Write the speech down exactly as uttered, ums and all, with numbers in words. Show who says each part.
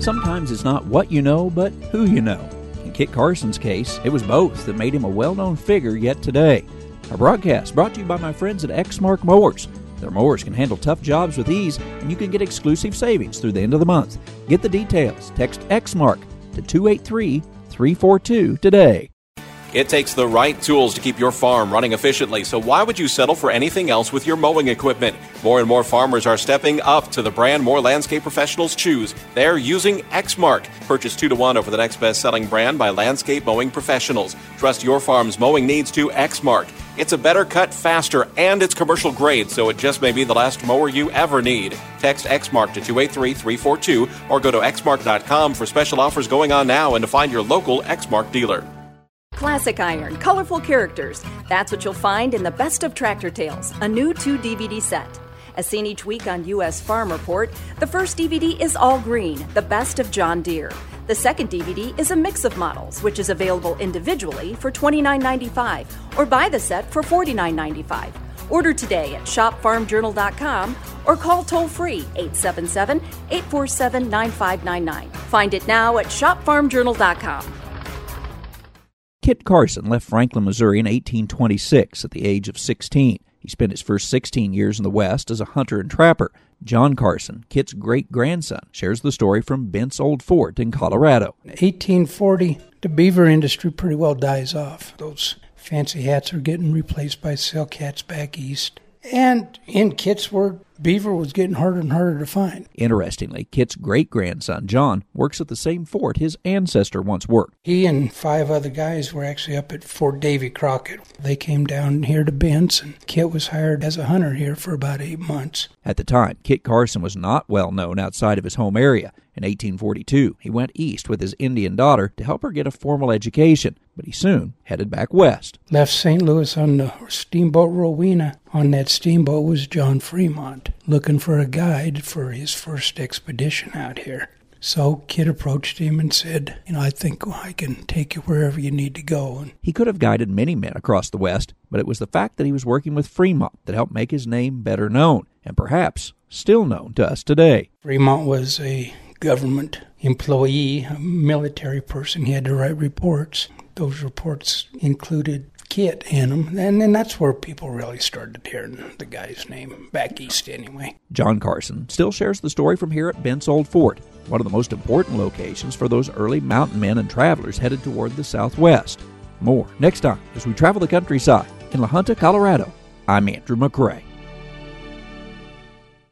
Speaker 1: Sometimes it's not what you know, but who you know. In Kit Carson's case, it was both that made him a well-known figure yet today. Our broadcast brought to you by my friends at Exmark Mowers. Their mowers can handle tough jobs with ease, and you can get exclusive savings through the end of the month. Get the details. Text Exmark to two eight three, three four two today.
Speaker 2: It takes the right tools to keep your farm running efficiently, so why would you settle for anything else with your mowing equipment? More and more farmers are stepping up to the brand more landscape professionals choose. They're using Exmark. Purchase two to one over the next best-selling brand by landscape mowing professionals. Trust your farm's mowing needs to Exmark. It's a better cut, faster, and it's commercial grade, so it just may be the last mower you ever need. Text Exmark to two eight three, three four two or go to exmark dot com for special offers going on now and to find your local Exmark dealer.
Speaker 3: Classic Iron, colorful characters. That's what you'll find in the Best of Tractor Tales, a new two D V D set. As seen each week on U S Farm Report, the first D V D is all green, the best of John Deere. The second D V D is a mix of models, which is available individually for twenty-nine ninety-five or buy the set for forty-nine ninety-five. Order today at shop farm journal dot com or call toll-free eight seven seven, eight four seven, nine five nine nine. Find it now at shop farm journal dot com.
Speaker 1: Kit Carson left Franklin, Missouri in eighteen twenty-six at the age of sixteen. He spent his first sixteen years in the West as a hunter and trapper. John Carson, Kit's great-grandson, shares the story from Bent's Old Fort in Colorado.
Speaker 4: eighteen forty, the beaver industry pretty well dies off. Those fancy hats are getting replaced by silk hats back east. And in Kit's word, beaver was getting harder and harder to find.
Speaker 1: Interestingly, Kit's great-grandson, John, works at the same fort his ancestor once worked.
Speaker 4: He and five other guys were actually up at Fort Davy Crockett. They came down here to Bent's, and Kit was hired as a hunter here for about eight months.
Speaker 1: At the time, Kit Carson was not well known outside of his home area. In eighteen forty-two, he went east with his Indian daughter to help her get a formal education, but he soon headed back west.
Speaker 4: Left Saint Louis on the steamboat Rowena. On that steamboat was John Fremont, looking for a guide for his first expedition out here. So Kit approached him and said, you know, I think I can take you wherever you need to go. And
Speaker 1: he could have guided many men across the West, but it was the fact that he was working with Fremont that helped make his name better known, and perhaps still known to us today.
Speaker 4: Fremont was a government employee, a military person. He had to write reports. Those reports included Kit in them, and then that's where people really started hearing the guy's name, back east anyway.
Speaker 1: John Carson still shares the story from here at Bent's Old Fort, one of the most important locations for those early mountain men and travelers headed toward the southwest. More next time as we travel the countryside in La Junta, Colorado. I'm Andrew McCrae.